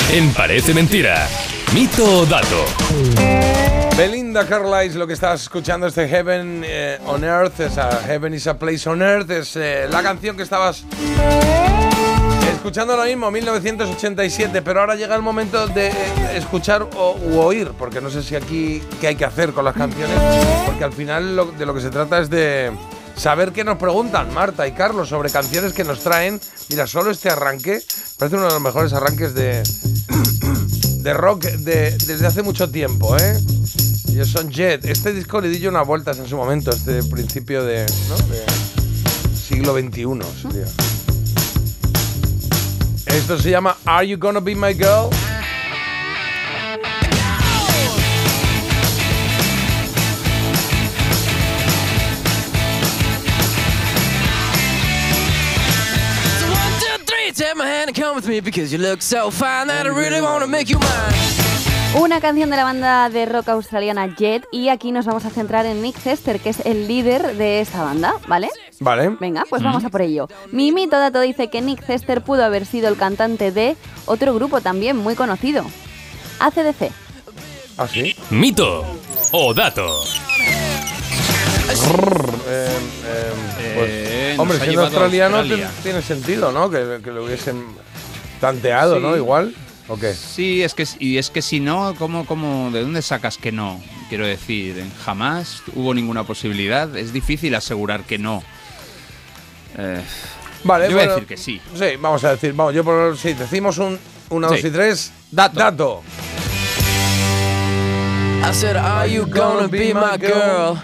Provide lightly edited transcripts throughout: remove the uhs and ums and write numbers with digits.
En Parece Mentira, Mito o Dato. Belinda Carlisle, lo que estás escuchando es de Heaven on Earth, Heaven is a Place on Earth, es la canción que estabas escuchando ahora mismo, 1987, pero ahora llega el momento de escuchar u oír, porque no sé si aquí qué hay que hacer con las canciones, porque al final de lo que se trata es de saber qué nos preguntan Marta y Carlos sobre canciones que nos traen. Mira, solo este arranque parece uno de los mejores arranques de rock desde hace mucho tiempo, ¿eh? Ellos son Jet. Este disco le di yo unas vueltas en su momento, este principio de siglo XXI, sería. Esto se llama Are You Gonna Be My Girl? Una canción de la banda de rock australiana Jet, y aquí nos vamos a centrar en Nick Chester, que es el líder de esta banda, ¿vale? Vale. Venga, pues vamos a por ello. Mi mito dato dice que Nick Chester pudo haber sido el cantante de otro grupo también muy conocido, AC/DC. ¿Ah, sí? Mito o dato. Pues, hombre, siendo australiano tiene sentido, ¿no? Que lo hubiesen tanteado, sí, ¿no? Igual, ¿o qué? Sí, es que si no, ¿de dónde sacas que no? Quiero decir, jamás hubo ninguna posibilidad. Es difícil asegurar que no. Vale, yo voy a decir que sí. Sí, vamos a decir, sí, decimos 1, 2 y 3. Dato. I said, are you gonna be my girl?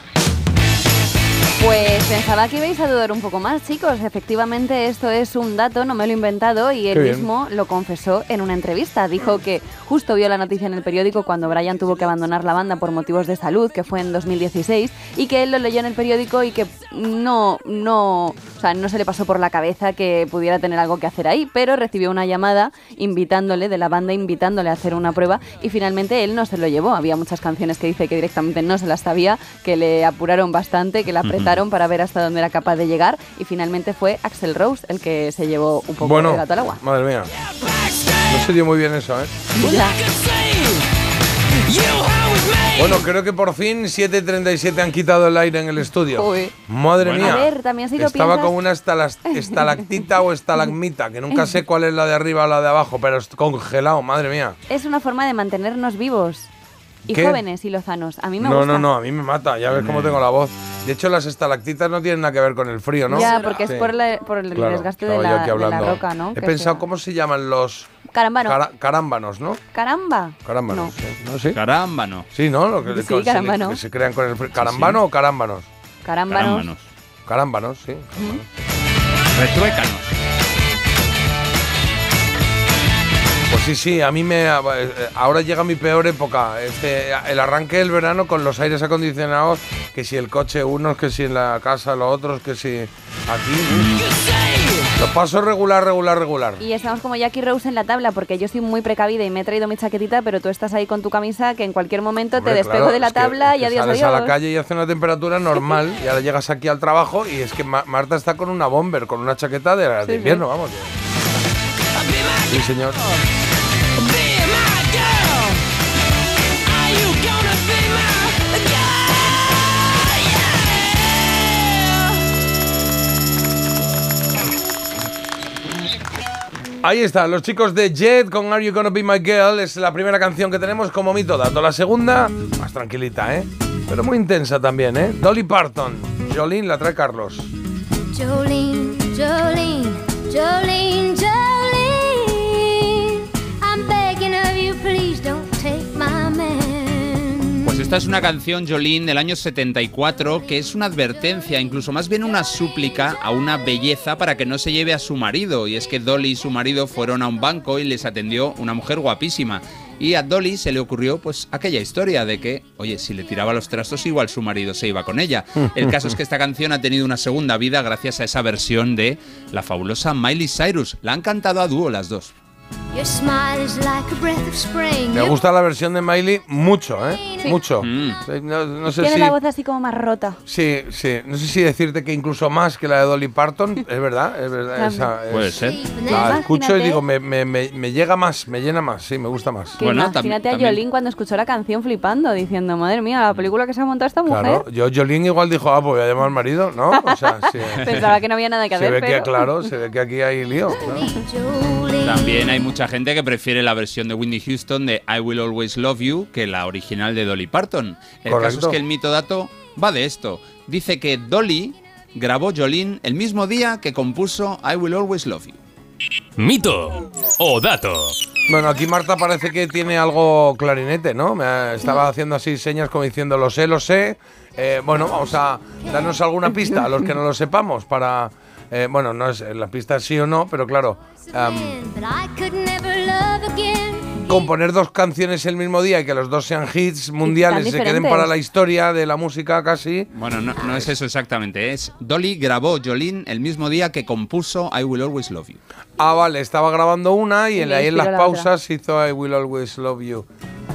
Pues pensaba que ibais a dudar un poco más, chicos. Efectivamente, esto es un dato, no me lo he inventado, y él mismo lo confesó en una entrevista. Dijo que justo vio la noticia en el periódico cuando Brian tuvo que abandonar la banda por motivos de salud, que fue en 2016, y que él lo leyó en el periódico y que no se le pasó por la cabeza que pudiera tener algo que hacer ahí, pero recibió una llamada de la banda invitándole a hacer una prueba, y finalmente él no se lo llevó. Había muchas canciones que dice que directamente no se las sabía, que le apuraron bastante, que le apretaron para ver hasta dónde era capaz de llegar, y finalmente fue Axl Rose el que se llevó un poco de gato al agua. Madre mía, no se dio muy bien eso, ¿eh? Ya. Bueno, creo que por fin 7:37 han quitado el aire en el estudio. Uy. Madre mía. A ver, también si lo estaba piensas... con una estalactita o estalagmita, que nunca sé cuál es la de arriba o la de abajo, pero es congelado, madre mía. Es una forma de mantenernos vivos y jóvenes y lozanos. A mí me gusta. No, a mí me mata, ya ves cómo tengo la voz. De hecho, las estalactitas no tienen nada que ver con el frío, ¿no? Ya, porque es por el desgaste de la roca, ¿no? He pensado, ¿cómo se llaman los...? Carámbanos, ¿no? Carámbanos, sí. ¿No? ¿Sí? Carámbano. Sí, ¿no? Lo que, sí, carámbano. Que se crean con el frío. ¿Carambano o carámbanos? Carámbanos, sí. Retruécanos. Pues sí, a mí ahora llega mi peor época, el arranque del verano con los aires acondicionados, que si el coche unos, que si en la casa los otros, que si aquí. Lo paso regular. Y estamos como Jackie Rose en la tabla, porque yo soy muy precavida y me he traído mi chaquetita, pero tú estás ahí con tu camisa que en cualquier momento te despego de la tabla y adiós, sales a la calle y hace una temperatura normal y ahora llegas aquí al trabajo y es que Marta está con una bomber, con una chaqueta de invierno, vamos. Sí, señor. Ahí está, los chicos de Jet con Are You Gonna Be My Girl. Es la primera canción que tenemos como mito dato. La segunda, más tranquilita, ¿eh? Pero muy intensa también, ¿eh? Dolly Parton. Jolene la trae Carlos. Jolene, Jolene, Jolene, Jolene, I'm begging of you, please don't take my man. Pues esta es una canción, Jolene, del año 74, que es una advertencia, incluso más bien una súplica a una belleza para que no se lleve a su marido. Y es que Dolly y su marido fueron a un banco y les atendió una mujer guapísima. Y a Dolly se le ocurrió pues aquella historia de que, oye, si le tiraba los trastos igual su marido se iba con ella. El caso es que esta canción ha tenido una segunda vida gracias a esa versión de la fabulosa Miley Cyrus. La han cantado a dúo las dos. Your smile is like a breath of spring. Me gusta la versión de Miley mucho, ¿eh? Sí. Mucho. Mm. No sé Tiene si... la voz así como más rota. Sí, sí. No sé si decirte que incluso más que la de Dolly Parton. Es verdad, es verdad. Esa es- Puede ser. La escucho y Imagínate. digo, me llega más, me llena más, sí, me gusta más. Que Bueno, imagínate a también- Jolene cuando escuchó la canción flipando, diciendo, madre mía, la película que se ha montado esta mujer. Claro, Jolene igual dijo, pues voy a llamar al marido, ¿no? O sea, sí. Pensaba que no había nada que Se hacer, ve que, pero... claro, se ve que aquí hay lío. ¿no? Jolene. También hay mucha gente que prefiere la versión de Whitney Houston de I Will Always Love You que la original de Dolly Parton. El Correcto. caso es que el mito dato va de esto. Dice que Dolly grabó Jolene el mismo día que compuso I Will Always Love You. Mito o dato. Bueno, aquí Marta parece que tiene algo clarinete, ¿no? Estaba haciendo así señas como diciendo, lo sé, lo sé. Bueno, vamos a darnos alguna pista a los que no lo sepamos para... bueno, no es la pista sí o no, pero claro, But I could never love again. componer dos canciones el mismo día y que los dos sean hits mundiales y se queden diferentes. para la historia de la música casi. Bueno, no es eso exactamente. Es Dolly grabó Jolene el mismo día que compuso I Will Always Love You. Ah, vale, estaba grabando una y Y le ahí en las inspiró la pausas hizo I Will Always Love You.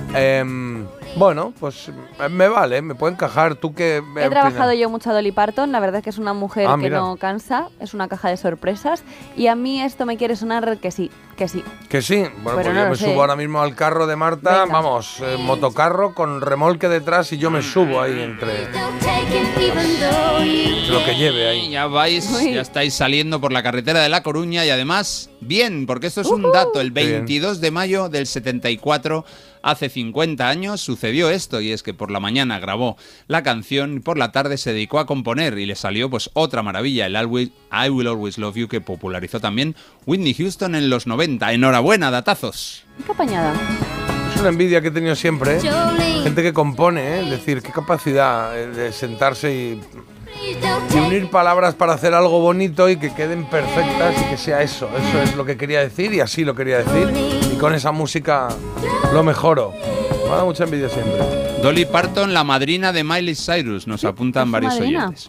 Bueno, pues me vale, me puede encajar. ¿Tú qué He trabajado yo mucho a Dolly Parton, la verdad es que es una mujer Ah, que mira. no cansa, es una caja de sorpresas y a mí esto me quiere sonar que sí, que sí. Que sí, bueno, Pero pues no yo lo me sé. subo ahora mismo al carro de Marta, Venga. vamos, motocarro con remolque detrás y yo me subo ahí entre Don't take it even though you lo que lleve Y ahí. ya vais, Uy. ya estáis saliendo por la carretera de La Coruña y además, bien, porque esto es un dato. El Qué bien. 22 de mayo del 74, hace 50 años, sucedió esto y es que por la mañana grabó la canción y por la tarde se dedicó a componer y le salió pues otra maravilla, el I Will Always Love You, que popularizó también Whitney Houston en los 90. Enhorabuena, datazos. Qué apañada. Es una envidia que he tenido siempre, ¿eh? Jolene. Gente que compone, ¿eh? Es decir, qué capacidad de sentarse Please don't y take unir palabras para hacer algo bonito y que queden perfectas y que sea eso. Eso es lo que quería decir y así lo quería decir. Y con esa música lo mejoro. Me ha dado mucha envidia siempre. Dolly Parton, la madrina de Miley Cyrus, nos apuntan ¿Es su varios madrina? oyentes.